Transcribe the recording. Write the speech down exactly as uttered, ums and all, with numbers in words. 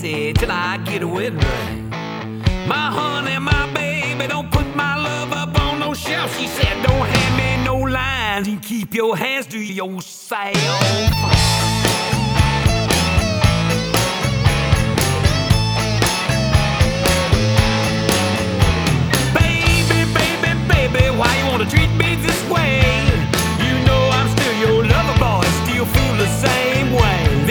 said, till I get a wedding ring. My honey, my baby, don't put my love up on no shelf. She said, don't hand me no lines and keep your hands to yourself.